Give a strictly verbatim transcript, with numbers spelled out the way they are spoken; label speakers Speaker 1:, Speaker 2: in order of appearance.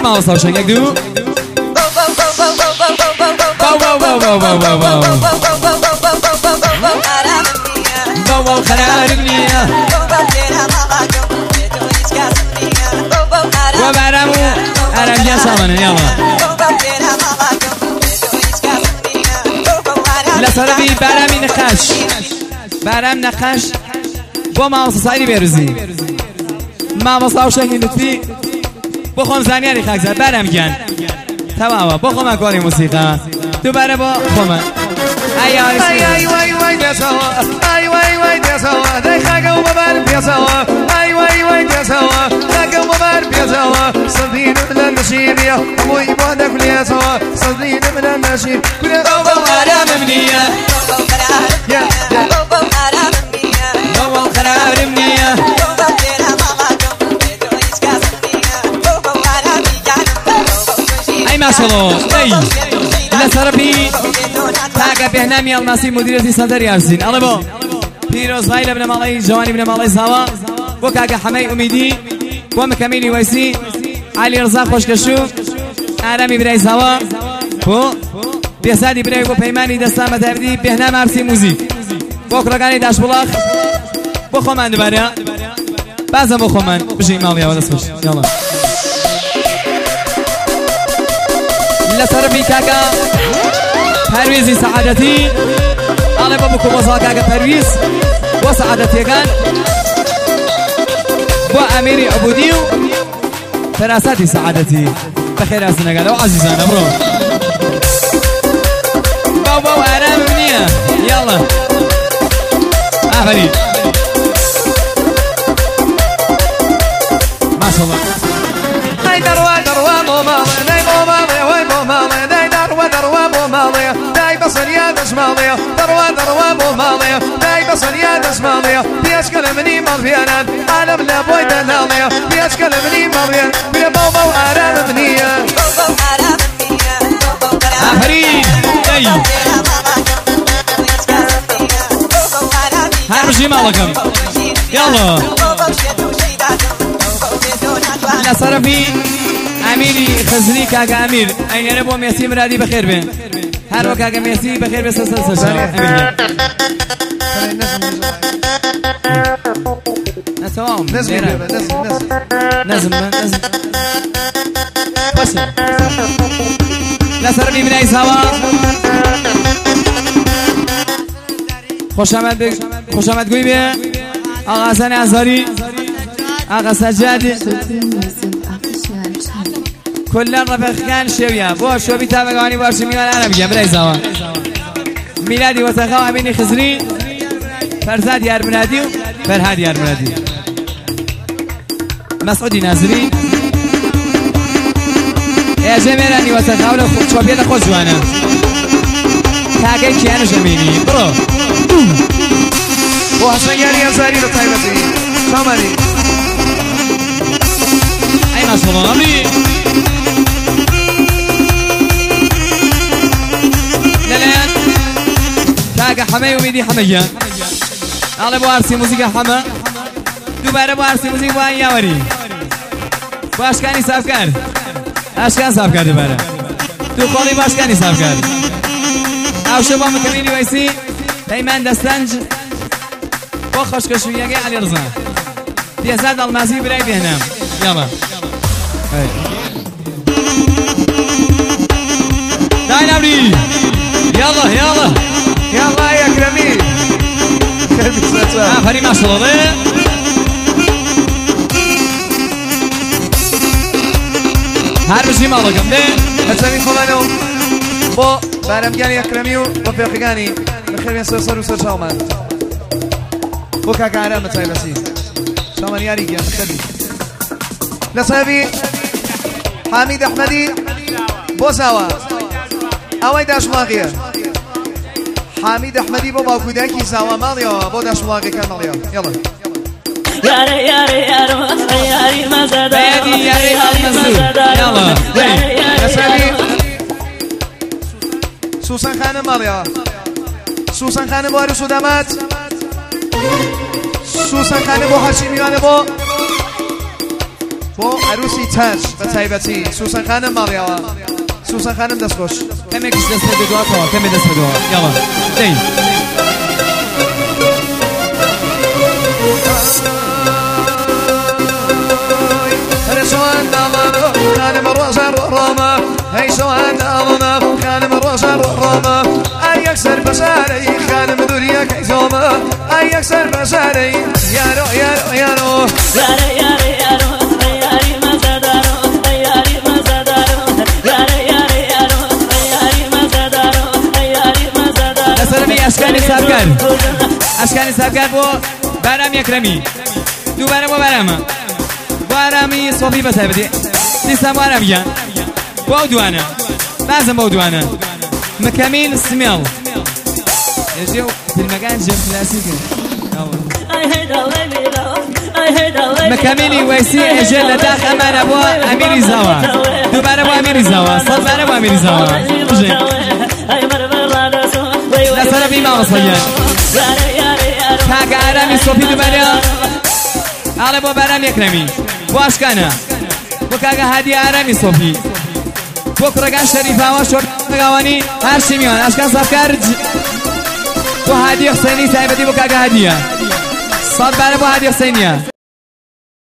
Speaker 1: ما وصل شو يقدو بابا خنارني وبرمو أرم يا سامنا يلا لسربي برمي نخش برم نخش با ما وصل بيرزي ما وصل شو ينتفي بخوام زنیاری خاک زد برم گن تمام بخوام اکوانی موسیقی تو بره با خوام ای ای ای وای وای دسوا ای وای وای دسوا دای خاک و ببر پیسوا ای وای وای دسوا خاک و ببر پیسوا صدین من نشیبیا موی بادا کلی سوا صدین من نشیب کلی او خرام منیا یا او خرام منیا او خرام منیا ما شاء الله اي لسربي تاقا بهنامي الماسي مديرتي صدر يارسين الله بو بيروز غايل ابن مالي جواني ابن مالي سوا وكاقا حمي اميدي ومكاميني ويسي علي رزاق خوشكشو ارامي براي سوا بو بيسادي براي بو بيماني دستامة تابدي بهنام عرسي موزيك بوكراقاني داش بلاخ بو خومان دبارا بعضا بو خومان بجي مالي اول اسمش يلا لسربي كاكا پرويزي سعادتي أنا بابكم وصا كاكا پرويز وسعادتي كان وأميري عبوديو فراساتي سعادتي بخير أسنا قالوا عزيزانا برو باو باو أرام منيا يلا آفرين ما شاء الله هاي دروا دروا موما هاي موما مالية داي دروا دروا مو مالية داي بصل يا دش مالية دروا دروا مو مالية داي بصل يا دش مالية بيشكل مني مالية أنا بلا بوي دنالية بيشكل مني مالية بلا بو بو أرام منية أفريد داي هرجي مالكم يلا لا صرفي أميري خزني كاكا أمير أين أنا بو ميسي مرادي بخير بين هارو كاكا ميسي بخير بس سلسل سلسل أمير نسوام نزم نزم نزم نزم بس لا سربي من أي سوا خوش آمد بگ خوش آمد گوی بیا آقا حسن ازاری آقا سجاد كلن رفق كان شوية بو شو بيتابعوني بارش ميلان أنا بيجي بلاي زوا ميلادي وتخاو أميني خزري فرزاد يار بناديو فرهاد يار بنادي مسعودي نازري يا جميلاني وتخاو لو شو بيتا خوش وانا تاجي كيانو جميلي برو بو حسن ياري أزاري لطيبتي شامري أي ما شاء الله أمري للان كاكا حمي وميدي حمية على بو عرسي موسيقى حما دوباره بو عرسي موسيقى وان ياوري بو اشكاني صافكار اشكان صافكار دوباره تو قولي بو اشكاني صافكار او شبا مكميني ويسي تيمان دستنج بو خوشكشوية علي رزا بيزاد المازي براي بهنام يلا داي نبري يلا يلا يلا يا كرمي ها فري ما شاء الله هر بشي مالكم ده هتسمي خلانو بو برمجاني يا كرمي وفيقاني بخير بين سرسر وسر شاومان بو كاكا عرام تايبسي شاومان يا ريكي يا مختبي لصيبي حميد أحمدي بوساوا أوي داش ماغية حميد أحمدي بابا كوداكي ساوا ماليا بو داش ماغي كان ماليا يلا
Speaker 2: ياري ياري ياري ياري ما زاد
Speaker 1: ياري ياري يلا
Speaker 2: يلا
Speaker 1: سوسن خانم ماليا سوسن خانم بارو سودامات سوسن خانم بو هاشميانه بو
Speaker 3: بۆ عروسی تاج بە تایبەتی سوسن خانم ماڵیاوە سوسن خانم دەستخۆش
Speaker 1: کەمێکیش دەست بە دواتەوە کەمێ دەست بە دووە یاڵا دەین
Speaker 3: سوان دامنا خانم روزا روما هي سوان دامنا خانم روزا روما اي اكثر بساري خانم دنيا كيزوما اي اكثر بساري يارو يارو يارو
Speaker 2: ياري ياري يارو ياري ما زادارو ياري ما زادارو ياري ياري يارو ياري ما زادارو ياري ما زادارو
Speaker 1: لسرمي اشكاني سابقار اشكاني سابقار بو بارام يكرمي دو بارم بو بارم بارامي صوفي بس هبدي لسه بارام جان بودوانا لازم بودوانا مكامين سميل يجيو في المكان جيب كلاسيكي مكاميني ويسي اجل لداخ امان ابو اميري زوا دوباره ابو اميري زوا صدباره ابو اميري زوا لسر بيما وصيان كاقا ارامي صوفي دوباره على بو بارام يكرمي بو اشكانا بو كاقا هادي ارامي صوفي بو كرقان شريفة وشورت نقاواني هرشي ميوان اشكان صفكار بو هادي حسيني سايبتي بو كاقا هادية صدباره بو هادي حسينية